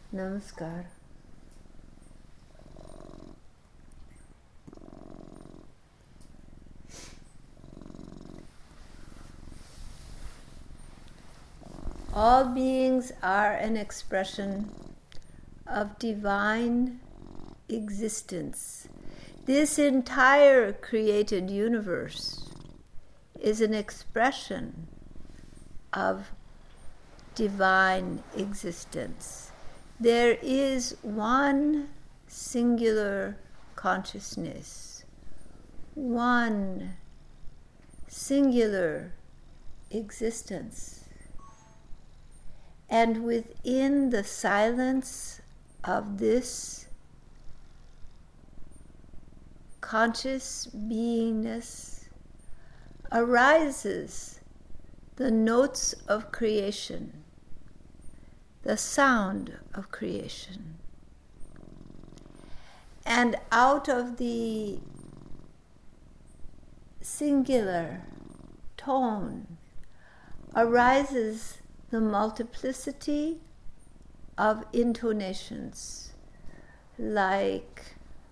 Namaskar. All beings are an expression of divine existence. This entire created universe is an expression of divine existence. There is one singular consciousness, one singular existence. And within the silence of this conscious beingness arises the notes of creation, the sound of creation. And out of the singular tone arises the multiplicity of intonations, like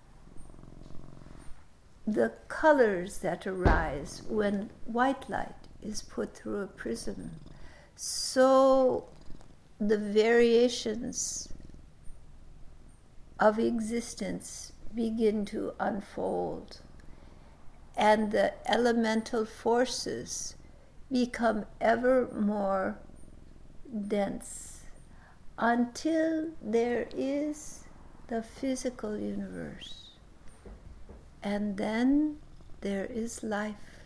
the colors that arise when white light is put through a prism. So the variations of existence begin to unfold, and the elemental forces become ever more dense until there is the physical universe. And then there is life.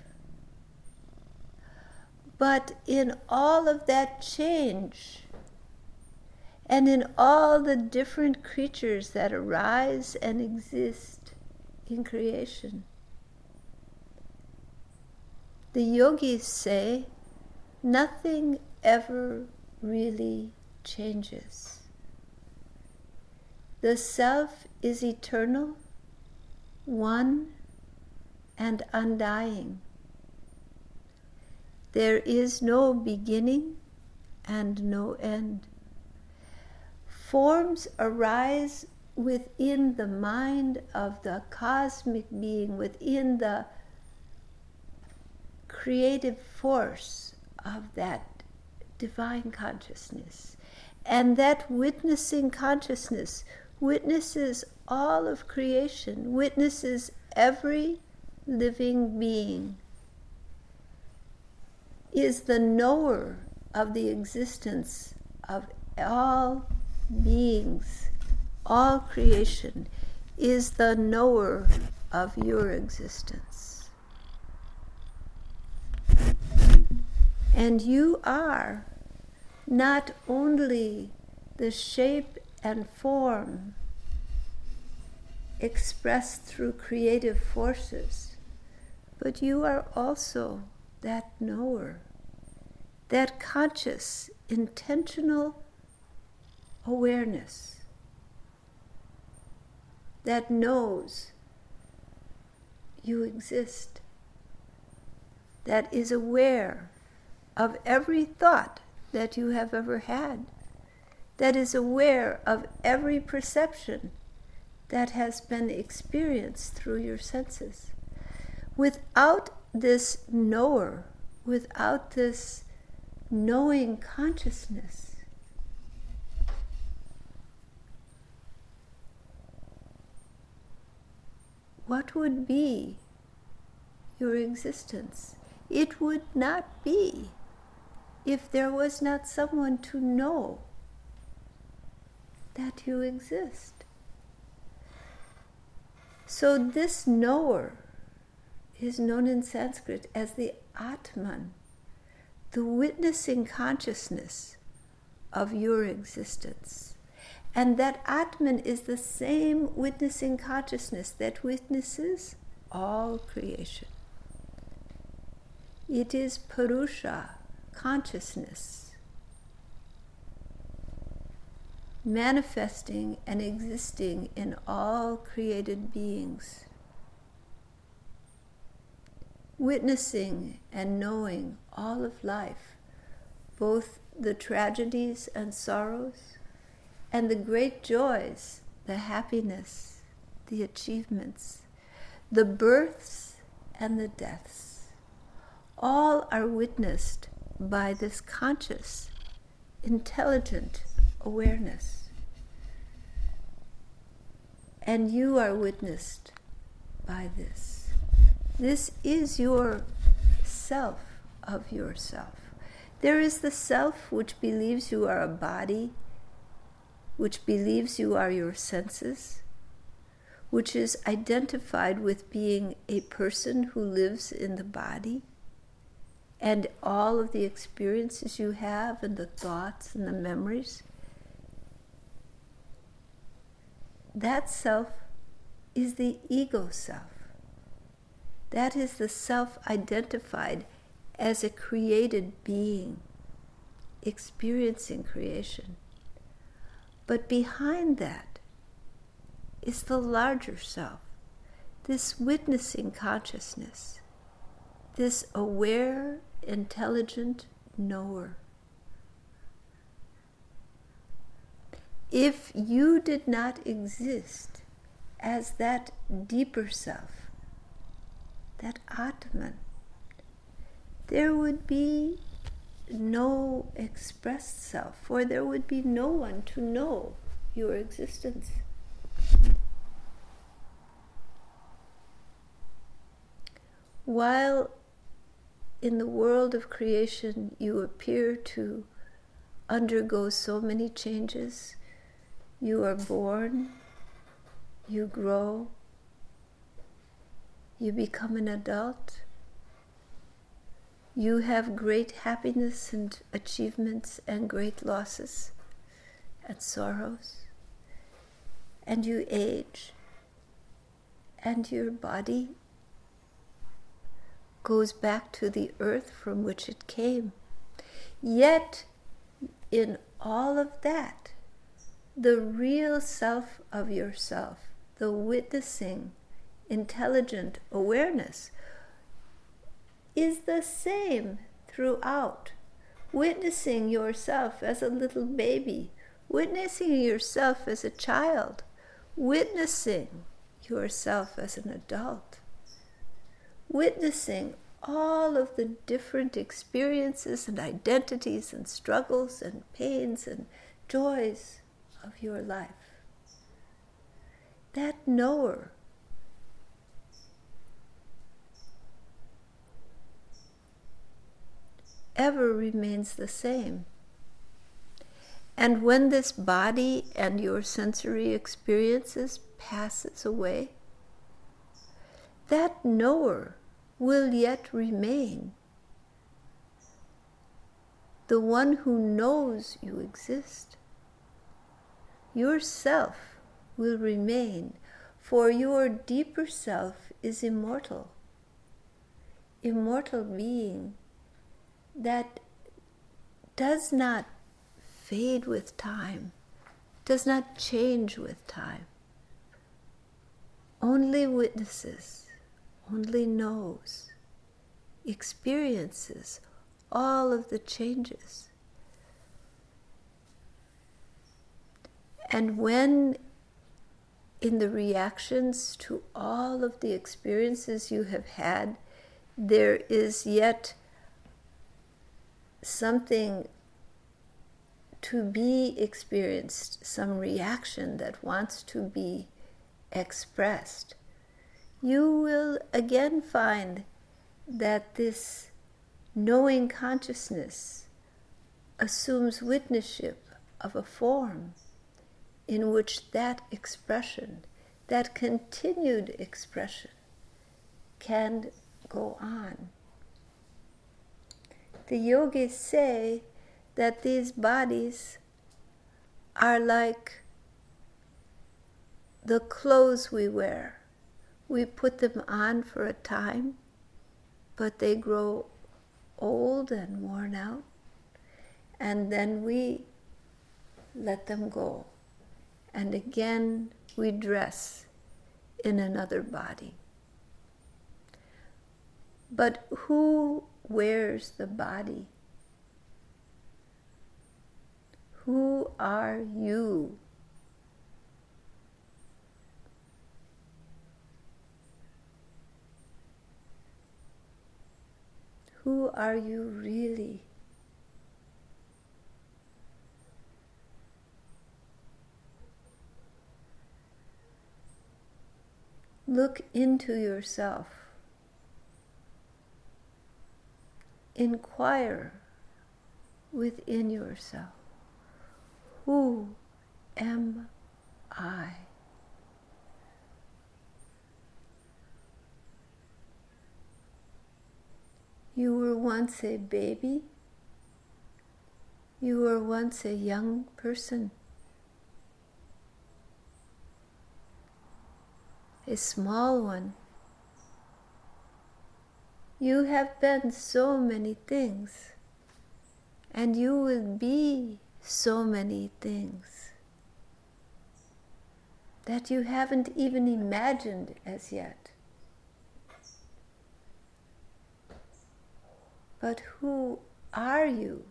But in all of that change, and in all the different creatures that arise and exist in creation, the yogis say nothing ever really changes. The self is eternal, one, and undying. There is no beginning and no end. Forms arise within the mind of the cosmic being, within the creative force of that divine consciousness. And that witnessing consciousness witnesses all of creation, witnesses every living being, is the knower of the existence of all beings. All creation is the knower of your existence. And you are not only the shape and form expressed through creative forces, but you are also that knower, that conscious, intentional awareness that knows you exist, that is aware of every thought that you have ever had, that is aware of every perception that has been experienced through your senses. Without this knower, without this knowing consciousness, what would be your existence? It would not be if there was not someone to know that you exist. So this knower is known in Sanskrit as the Atman, the witnessing consciousness of your existence. And that Atman is the same witnessing consciousness that witnesses all creation. It is Purusha, consciousness, manifesting and existing in all created beings, witnessing and knowing all of life, both the tragedies and sorrows, and the great joys, the happiness, the achievements, the births and the deaths, all are witnessed by this conscious, intelligent awareness. And you are witnessed by this. This is your self of yourself. There is the self which believes you are a body, which believes you are your senses, which is identified with being a person who lives in the body, and all of the experiences you have and the thoughts and the memories. That self is the ego self. That is the self identified as a created being, experiencing creation. But behind that is the larger self, this witnessing consciousness, this aware, intelligent knower. If you did not exist as that deeper self, that Atman, there would be no expressed self, for there would be no one to know your existence. While in the world of creation you appear to undergo so many changes, you are born, you grow, you become an adult, you have great happiness and achievements and great losses and sorrows, and you age, and your body goes back to the earth from which it came. Yet, in all of that, the real self of yourself, the witnessing, intelligent awareness, is the same throughout. Witnessing yourself as a little baby, witnessing yourself as a child, witnessing yourself as an adult, witnessing all of the different experiences and identities and struggles and pains and joys of your life. That knower ever remains the same. And when this body and your sensory experiences passes away, that knower will yet remain, the one who knows you exist. Your self will remain, for your deeper self is immortal. Immortal being that does not fade with time, does not change with time, only witnesses, only knows, experiences all of the changes. And when in the reactions to all of the experiences you have had, there is yet something to be experienced, some reaction that wants to be expressed, you will again find that this knowing consciousness assumes witnessship of a form in which that expression, that continued expression, can go on. The yogis say that these bodies are like the clothes we wear. We put them on for a time, but they grow old and worn out, and then we let them go. And again, we dress in another body. But who wears the body? Who are you Who are you really? Look into yourself. Inquire within yourself. Who am I? You were once a baby. You were once a young person. A small one. You have been so many things, and you will be so many things that you haven't even imagined as yet. But who are you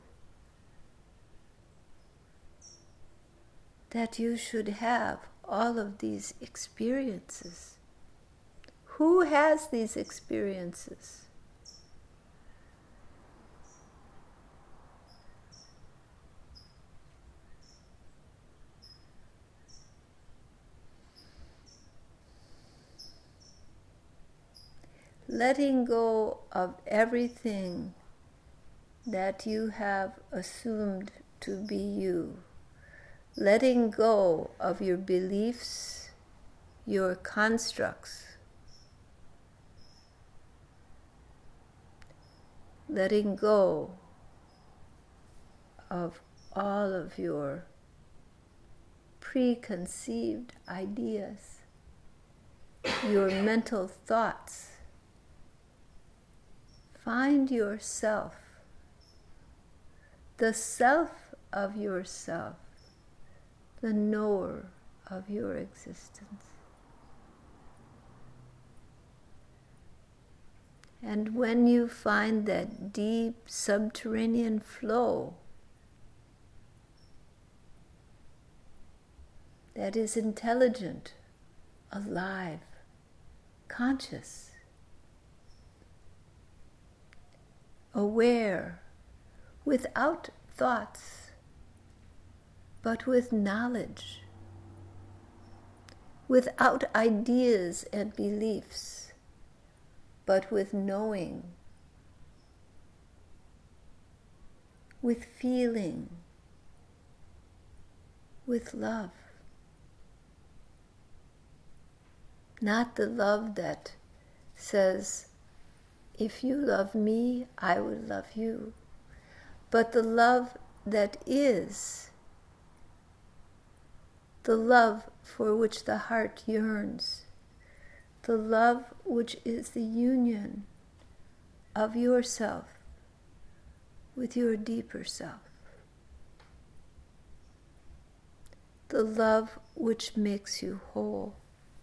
that you should have all of these experiences? Who has these experiences? Letting go of everything that you have assumed to be you. Letting go of your beliefs, your constructs. Letting go of all of your preconceived ideas, your mental thoughts. Find yourself, the self of yourself, the knower of your existence. And when you find that deep subterranean flow that is intelligent, alive, conscious, aware, without thoughts, but with knowledge, without ideas and beliefs, but with knowing, with feeling, with love. Not the love that says, if you love me, I will love you. But the love that is, the love for which the heart yearns, the love which is the union of yourself with your deeper self, the love which makes you whole.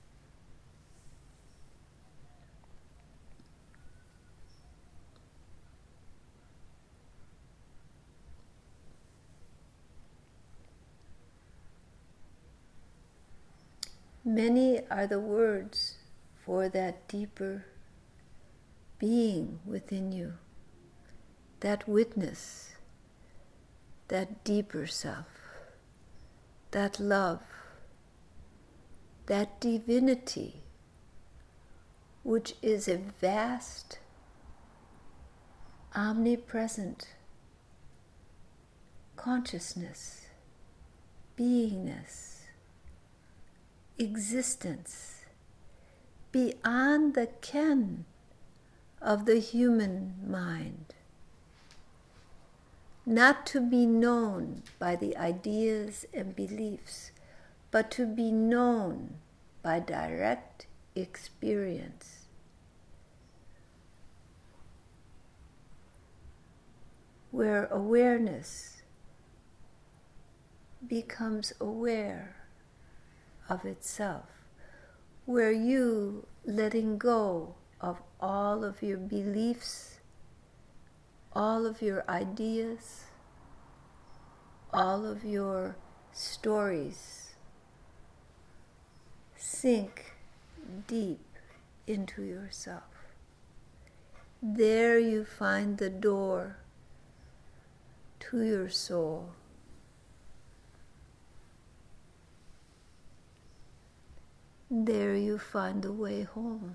Many are the words for that deeper being within you, that witness, that deeper self, that love, that divinity, which is a vast, omnipresent consciousness, beingness, existence, beyond the ken of the human mind, not to be known by the ideas and beliefs, but to be known by direct experience. Where awareness becomes aware of itself, where you, letting go of all of your beliefs, all of your ideas, all of your stories, sink deep into yourself There you find the door to your soul. There you find the way home.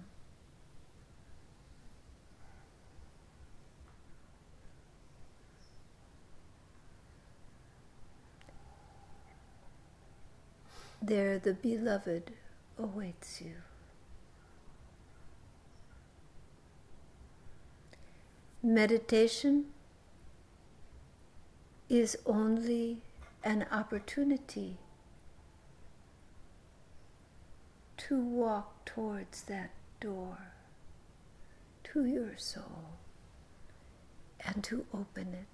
There the beloved awaits you. Meditation is only an opportunity to walk towards that door to your soul and to open it.